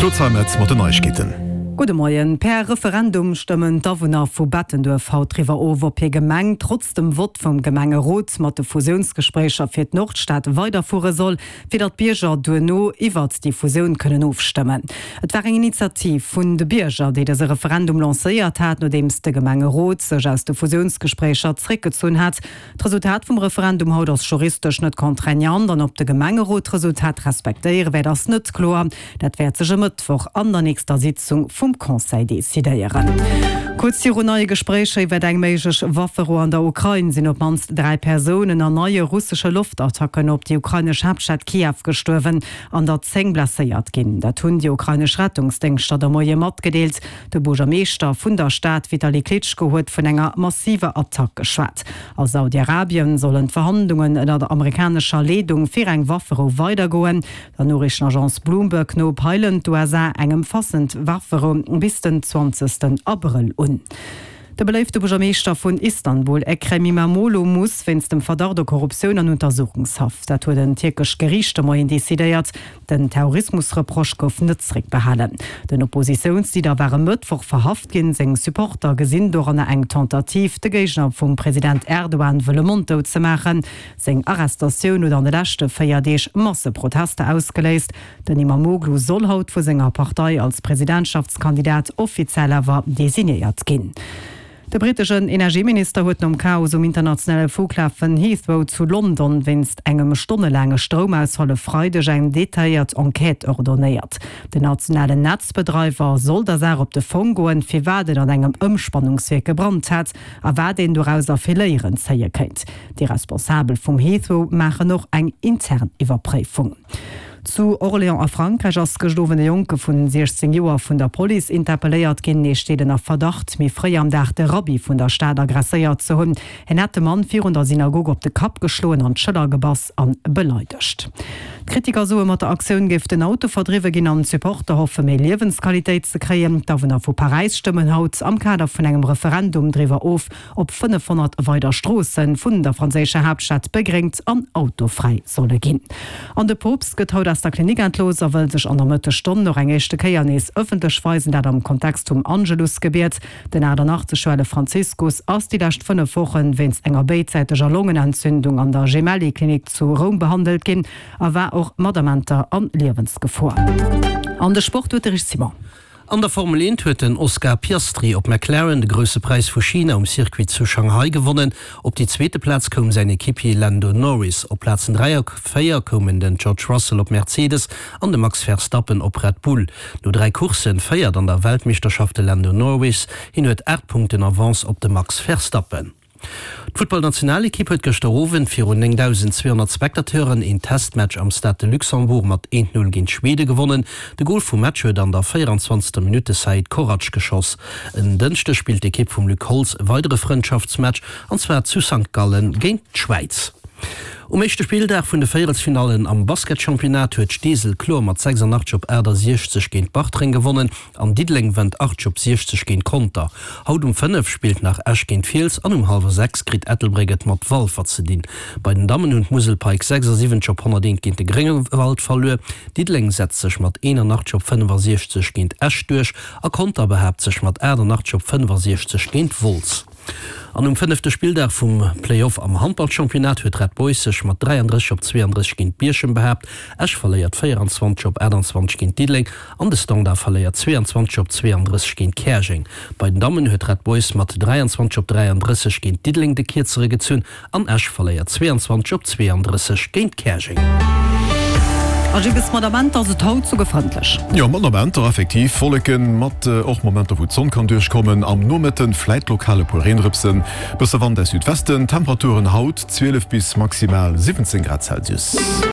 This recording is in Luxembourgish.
Klotzheimetz mat de Neuigkeiten. Gute Morgen. Per Referendum stimmen Dawohner vu Bettendorf haut drüber over per Gemeng trotz dem Wort vom Gemengerot mat de Fusionsgesprächer fir d Nordstadt weiterfuhren soll, fir dat Bierger duno iwwer die Fusion können aufstimmen. Et war eng Initiativ vun de Bierger, die das Referendum lanciert hat, nachdem de Gemengerot sech aus de Fusionsgesprächer zurückgezogen hat. Das Resultat vom Referendum haut das juristisch net kontrainiert, dann ob de Gemengerot Resultat respektieren, wer das net klar. Dat wird sich am Mittwoch an der nächster Sitzung vom Conseil desideieren. Kurz die neue Gespräche über eng méigich Waffero an der Ukraine sind op manst 3 Personen an neue russische Luftattacken op die ukrainische Hauptstadt Kiew gestorben an der Zeng blessiert gin. Dat hunn die ukrainische Rettungsdenkster der Moje mat gedeelt. De Burgermeester vun der Stadt Vitali Klitschko huet vun enger massive Attacke geschwat. Aus Saudi-Arabien sollen Verhandlungen in der amerikanischer Ledung fir eng Waffero weitergoen. Der norischen Agence Bloomberg no peilen USA engem fassend Waffero bis den 20. April un. Der beleefte Burgermeester vun Istanbul Ekrem İmamoğlu muss wenns dem Verdacht der Korruption an Untersuchungshaft. Dat huet den türkisch Gericht moien desideiert, den Terrorismusreproch gouf nëtzrig behalen. Den Oppositionslieder waren Mittwoch verhaft gin, seng Supporter gesinn door an eng Tentativ de Gegner vum Präsident Erdogan wëlle Mundto ze machen. Seng Arrestationun oder an de lachte feierdeeg Masseproteste ausgeleist. Den İmamoğlu soll haut vu senger Partei als Präsidentschaftskandidat offizieller designiert gin. Der britischen Energieminister huet am Chaos internationale Flughafen Heathrow zu London winst engem stundenlange Stromausfalle Freude eng detailliert Enquete ordoniert. Der nationale Netzbetreiber soll das op de Fong goen fir waden an engem Umspannungsweg gebrannt hat, a war den daraus verleieren zeie kennt. Die Responsabel vom Heathrow machen noch eng intern Überprüfung. Zu Orléans a Frankreich ass gestovene Joke vun 16 Joer vun der Poli interpelléiert ginn steden a Verdacht mi fré am Dach de Rabbi vun der Stadt agresséiert ze hunn. En net Mann 400 Synagog op de Kap geschloen an Schëllergebass an beleidecht. Kritiker so mat der Aktiun gift den Auto verdriwe ginn an Supporter hoffe méi Liwensqualitéit ze kreien, da vun er vu Paris stimmen haut am Kader vun engem Referendum driwer of op 500 weider Strossen vun der franzésche Hauptstadt begrengt an autofrei solle ginn. An de Popst getaut dass der Klinik entloser will sich an der Mitte Stunde noch engchte Keiernis öffentlich weisen, dat am Kontext zum Angelus gebiert, den der Nachteschwelle Franziskus aus die last 5 Wochen wenns enger beidseitiger Lungenentzündung an der Gemelli-Klinik zu Rom behandelt gin, er war auch Medikamente an Lebensgefahr. An der Sport Simon. An der Formel 1 huet den Oscar Piastri op McLaren de grösse Preis vu China Circuit zu Shanghai gewonnen. Op die zweite Platz kom seine Equipe Lando Norris. Op Platzen 3 und 4 kommen den George Russell op Mercedes an de Max Verstappen op Red Bull. Nur 3 Kursen feiert an der Weltmeisterschaft Lando Norris hin huet 8 Punkten Avance op de Max Verstappen. Die Football-Nationalequipe hat gestern für rund 1200 Spektateuren in Testmatch am Stade Luxemburg mit 1-0 gegen Schweden gewonnen. Der Goal vom Match wird an der 24. Minute Said Korac geschossen. In Dünste spielt die Equipe von Luc Holz ein weiteres Freundschaftsmatch, und zwar zu St. Gallen gegen die Schweiz. Echte Spieltag vun de Viertelfinalen am Basketchampionat huet Stiesel Klo mat 86 op Äder 60 géint Bachtring gewonnen, an Diedling wend 8 op 60 géint Konter. Haut 5 spielt nach Esch géint Fiels, an 5:30 krit Ettelbreget mat Wall verzedien. Bei den Damen und Muselpeik 6-7 op 100 géint de Gringewald verlö. Diedling setzt sech mat 81 op 65 géint Esch duch, a Konter behebt sech mat 81 op 65 géint Wolz. An 5. Spieltag vom Playoff am Handballchampionat huet Red Boys sech mat 33 op 32 gegen Bierschen behebt. Esch verleiert 24 op 21 gegen Diedling, an de Stongda verleiert 22 op 32 gegen Kersching. Bei den Damen huet Red Boys mat 23 op 33 gegen Diedling de Kirzere gezünn, an Esch verleiert 22 op 32 gegen Kersching. Mandament haut zu gefröndlich. Ja, Mandamenter effektiv volleken mat auch Momente wo Sonn kann durchkommen am Nometen Fleitlokale Porenripsen bis wann der Südwesten Temperaturen haut 12 bis maximal 17 Grad Celsius.